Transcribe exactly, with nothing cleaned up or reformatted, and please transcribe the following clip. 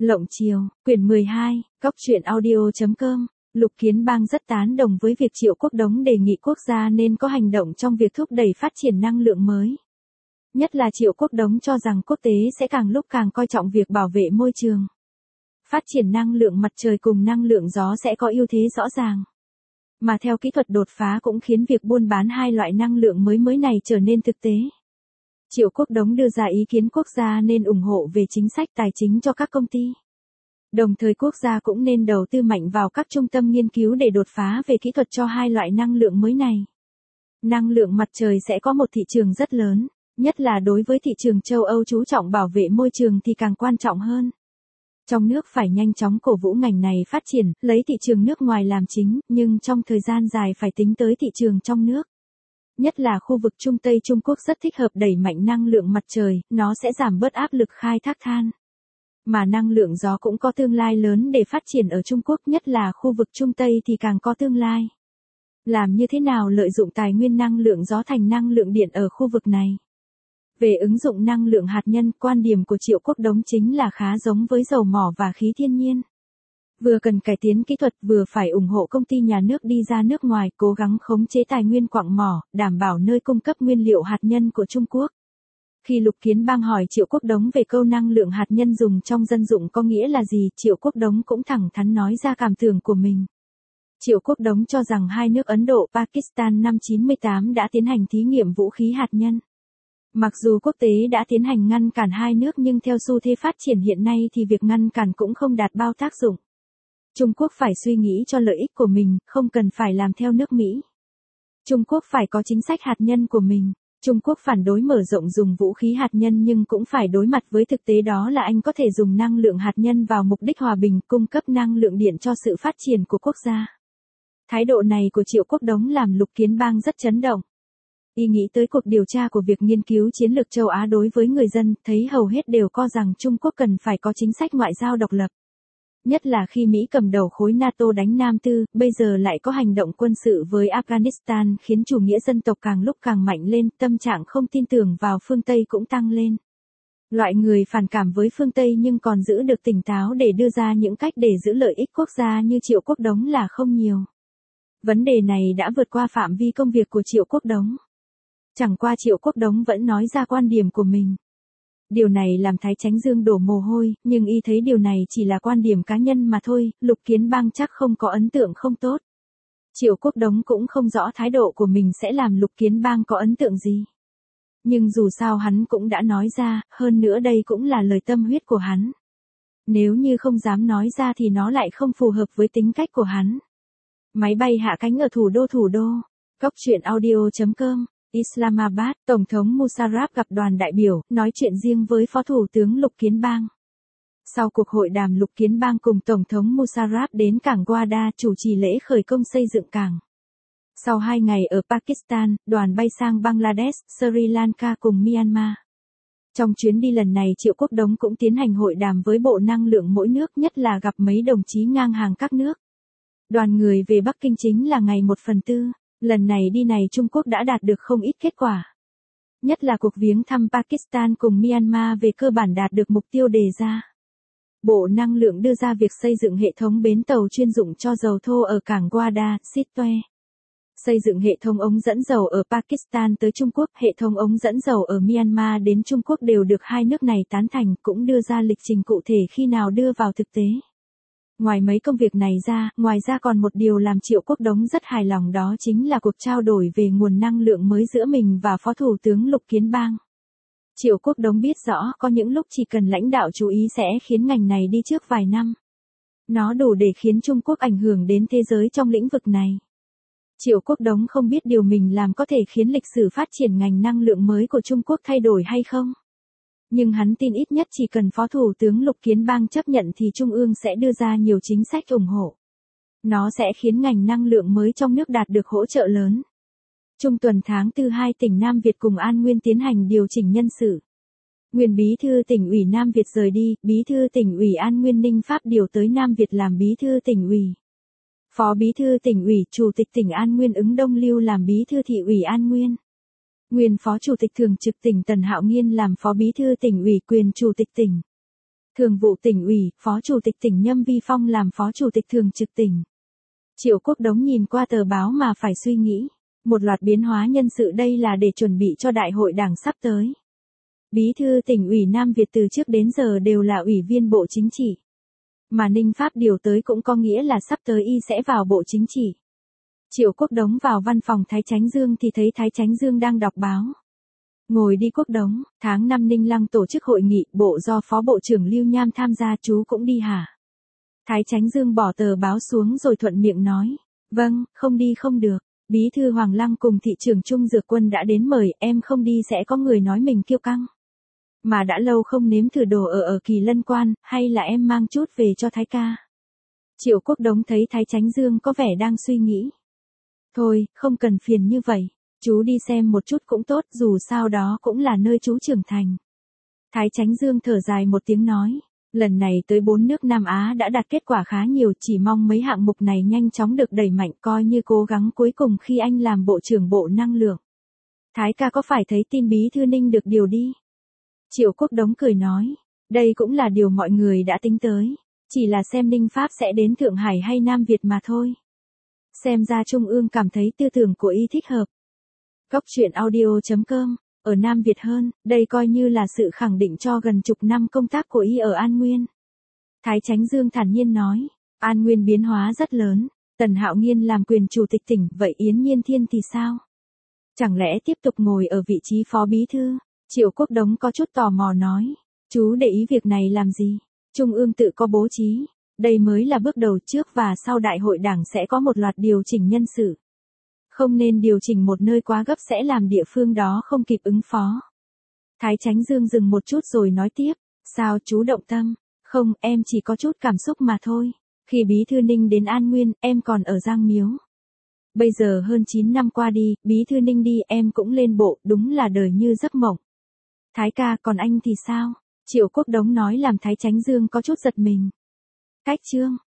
Lộng Chiều, quyển mười hai, góc truyện audio chấm com. Lục Kiến Bang rất tán đồng với việc Triệu Quốc Đống đề nghị quốc gia nên có hành động trong việc thúc đẩy phát triển năng lượng mới. Nhất là Triệu Quốc Đống cho rằng quốc tế sẽ càng lúc càng coi trọng việc bảo vệ môi trường. Phát triển năng lượng mặt trời cùng năng lượng gió sẽ có ưu thế rõ ràng. Mà theo kỹ thuật đột phá cũng khiến việc buôn bán hai loại năng lượng mới mới này trở nên thực tế. Triệu Quốc Đống đưa ra ý kiến quốc gia nên ủng hộ về chính sách tài chính cho các công ty. Đồng thời quốc gia cũng nên đầu tư mạnh vào các trung tâm nghiên cứu để đột phá về kỹ thuật cho hai loại năng lượng mới này. Năng lượng mặt trời sẽ có một thị trường rất lớn, nhất là đối với thị trường châu Âu chú trọng bảo vệ môi trường thì càng quan trọng hơn. Trong nước phải nhanh chóng cổ vũ ngành này phát triển, lấy thị trường nước ngoài làm chính, nhưng trong thời gian dài phải tính tới thị trường trong nước. Nhất là khu vực Trung Tây Trung Quốc rất thích hợp đẩy mạnh năng lượng mặt trời, nó sẽ giảm bớt áp lực khai thác than. Mà năng lượng gió cũng có tương lai lớn để phát triển ở Trung Quốc, nhất là khu vực Trung Tây thì càng có tương lai. Làm như thế nào lợi dụng tài nguyên năng lượng gió thành năng lượng điện ở khu vực này? Về ứng dụng năng lượng hạt nhân, quan điểm của Triệu Quốc Đống chính là khá giống với dầu mỏ và khí thiên nhiên. Vừa cần cải tiến kỹ thuật vừa phải ủng hộ công ty nhà nước đi ra nước ngoài cố gắng khống chế tài nguyên quặng mỏ, đảm bảo nơi cung cấp nguyên liệu hạt nhân của Trung Quốc. Khi Lục Kiến Bang hỏi Triệu Quốc Đống về câu năng lượng hạt nhân dùng trong dân dụng có nghĩa là gì, Triệu Quốc Đống cũng thẳng thắn nói ra cảm tưởng của mình. Triệu Quốc Đống cho rằng hai nước Ấn Độ, Pakistan năm chín mươi tám đã tiến hành thí nghiệm vũ khí hạt nhân. Mặc dù quốc tế đã tiến hành ngăn cản hai nước nhưng theo xu thế phát triển hiện nay thì việc ngăn cản cũng không đạt bao tác dụng. Trung Quốc phải suy nghĩ cho lợi ích của mình, không cần phải làm theo nước Mỹ. Trung Quốc phải có chính sách hạt nhân của mình. Trung Quốc phản đối mở rộng dùng vũ khí hạt nhân nhưng cũng phải đối mặt với thực tế đó là anh có thể dùng năng lượng hạt nhân vào mục đích hòa bình, cung cấp năng lượng điện cho sự phát triển của quốc gia. Thái độ này của Triệu Quốc Đống làm Lục Kiến Bang rất chấn động. Y nghĩ tới cuộc điều tra của việc nghiên cứu chiến lược châu Á đối với người dân, thấy hầu hết đều co rằng Trung Quốc cần phải có chính sách ngoại giao độc lập. Nhất là khi Mỹ cầm đầu khối NATO đánh Nam Tư, bây giờ lại có hành động quân sự với Afghanistan khiến chủ nghĩa dân tộc càng lúc càng mạnh lên, tâm trạng không tin tưởng vào phương Tây cũng tăng lên. Loại người phản cảm với phương Tây nhưng còn giữ được tỉnh táo để đưa ra những cách để giữ lợi ích quốc gia như Triệu Quốc Đống là không nhiều. Vấn đề này đã vượt qua phạm vi công việc của Triệu Quốc Đống. Chẳng qua Triệu Quốc Đống vẫn nói ra quan điểm của mình. Điều này làm Thái Chánh Dương đổ mồ hôi, nhưng y thấy điều này chỉ là quan điểm cá nhân mà thôi, Lục Kiến Bang chắc không có ấn tượng không tốt. Triệu Quốc Đống cũng không rõ thái độ của mình sẽ làm Lục Kiến Bang có ấn tượng gì. Nhưng dù sao hắn cũng đã nói ra, hơn nữa đây cũng là lời tâm huyết của hắn. Nếu như không dám nói ra thì nó lại không phù hợp với tính cách của hắn. Máy bay hạ cánh ở thủ đô thủ đô. Góc truyện audio chấm com. Islamabad, Tổng thống Musharraf gặp đoàn đại biểu, nói chuyện riêng với Phó Thủ tướng Lục Kiến Bang. Sau cuộc hội đàm, Lục Kiến Bang cùng Tổng thống Musharraf đến cảng Gwadar chủ trì lễ khởi công xây dựng cảng. Sau hai ngày ở Pakistan, đoàn bay sang Bangladesh, Sri Lanka cùng Myanmar. Trong chuyến đi lần này Triệu Quốc Đống cũng tiến hành hội đàm với Bộ Năng lượng mỗi nước, nhất là gặp mấy đồng chí ngang hàng các nước. Đoàn người về Bắc Kinh chính là ngày một phần tư. Lần này đi này Trung Quốc đã đạt được không ít kết quả. Nhất là cuộc viếng thăm Pakistan cùng Myanmar về cơ bản đạt được mục tiêu đề ra. Bộ Năng lượng đưa ra việc xây dựng hệ thống bến tàu chuyên dụng cho dầu thô ở cảng Gwadar, Sitwe. Xây dựng hệ thống ống dẫn dầu ở Pakistan tới Trung Quốc, hệ thống ống dẫn dầu ở Myanmar đến Trung Quốc đều được hai nước này tán thành, cũng đưa ra lịch trình cụ thể khi nào đưa vào thực tế. Ngoài mấy công việc này ra, ngoài ra còn một điều làm Triệu Quốc Đống rất hài lòng đó chính là cuộc trao đổi về nguồn năng lượng mới giữa mình và Phó Thủ tướng Lục Kiến Bang. Triệu Quốc Đống biết rõ có những lúc chỉ cần lãnh đạo chú ý sẽ khiến ngành này đi trước vài năm. Nó đủ để khiến Trung Quốc ảnh hưởng đến thế giới trong lĩnh vực này. Triệu Quốc Đống không biết điều mình làm có thể khiến lịch sử phát triển ngành năng lượng mới của Trung Quốc thay đổi hay không. Nhưng hắn tin ít nhất chỉ cần Phó Thủ tướng Lục Kiến Bang chấp nhận thì Trung ương sẽ đưa ra nhiều chính sách ủng hộ. Nó sẽ khiến ngành năng lượng mới trong nước đạt được hỗ trợ lớn. Trung tuần tháng tư hai tỉnh Nam Việt cùng An Nguyên tiến hành điều chỉnh nhân sự. Nguyên Bí thư tỉnh ủy Nam Việt rời đi, Bí thư tỉnh ủy An Nguyên Ninh Pháp điều tới Nam Việt làm Bí thư tỉnh ủy. Phó Bí thư tỉnh ủy, Chủ tịch tỉnh An Nguyên Ứng Đông Lưu làm Bí thư thị ủy An Nguyên. Nguyên Phó Chủ tịch Thường trực tỉnh Tần Hạo Nghiên làm Phó Bí thư tỉnh ủy quyền Chủ tịch tỉnh. Thường vụ tỉnh ủy, phó chủ tịch tỉnh Nhâm Vi Phong làm phó chủ tịch thường trực tỉnh. Triệu Quốc Đống nhìn qua tờ báo mà phải suy nghĩ. Một loạt biến hóa nhân sự đây là để chuẩn bị cho đại hội đảng sắp tới. Bí thư tỉnh ủy Nam Việt từ trước đến giờ đều là ủy viên Bộ Chính trị. Mà Ninh Pháp điều tới cũng có nghĩa là sắp tới y sẽ vào Bộ Chính trị. Triệu Quốc Đống vào văn phòng Thái Chánh Dương thì thấy Thái Chánh Dương đang đọc báo. Ngồi đi Quốc Đống, tháng năm Ninh Lăng tổ chức hội nghị bộ do Phó Bộ trưởng Lưu Nham tham gia, chú cũng đi hả? Thái Chánh Dương bỏ tờ báo xuống rồi thuận miệng nói. Vâng, không đi không được. Bí thư Hoàng Lăng cùng thị trưởng Trung Dược Quân đã đến mời, em không đi sẽ có người nói mình kiêu căng. Mà đã lâu không nếm thử đồ ở ở Kỳ Lân Quan, hay là em mang chút về cho Thái ca? Triệu Quốc Đống thấy Thái Chánh Dương có vẻ đang suy nghĩ. Thôi, không cần phiền như vậy. Chú đi xem một chút cũng tốt, dù sao đó cũng là nơi chú trưởng thành. Thái Chánh Dương thở dài một tiếng nói. Lần này tới bốn nước Nam Á đã đạt kết quả khá nhiều, chỉ mong mấy hạng mục này nhanh chóng được đẩy mạnh, coi như cố gắng cuối cùng khi anh làm Bộ trưởng Bộ Năng lượng. Thái ca có phải thấy tin bí thư Ninh được điều đi? Triệu Quốc Đống cười nói. Đây cũng là điều mọi người đã tính tới. Chỉ là xem Ninh Pháp sẽ đến Thượng Hải hay Nam Việt mà thôi. Xem ra Trung ương cảm thấy tư tưởng của y thích hợp. Góc truyện audio chấm com. Ở Nam Việt hơn, đây coi như là sự khẳng định cho gần chục năm công tác của y ở An Nguyên. Thái Chánh Dương thản nhiên nói. An Nguyên biến hóa rất lớn. Tần Hạo Nghiên làm quyền chủ tịch tỉnh, vậy Yến Nhiên Thiên thì sao? Chẳng lẽ tiếp tục ngồi ở vị trí phó bí thư? Triệu Quốc Đống có chút tò mò nói. Chú để ý việc này làm gì? Trung ương tự có bố trí. Đây mới là bước đầu, trước và sau đại hội đảng sẽ có một loạt điều chỉnh nhân sự. Không nên điều chỉnh một nơi quá gấp sẽ làm địa phương đó không kịp ứng phó. Thái Chánh Dương dừng một chút rồi nói tiếp. Sao chú động tâm? Không, em chỉ có chút cảm xúc mà thôi. Khi bí thư Ninh đến An Nguyên, em còn ở Giang Miếu. Bây giờ hơn chín năm qua đi, bí thư Ninh đi em cũng lên bộ, đúng là đời như giấc mộng. Thái ca, còn anh thì sao? Triệu Quốc Đống nói làm Thái Chánh Dương có chút giật mình. Cách chương.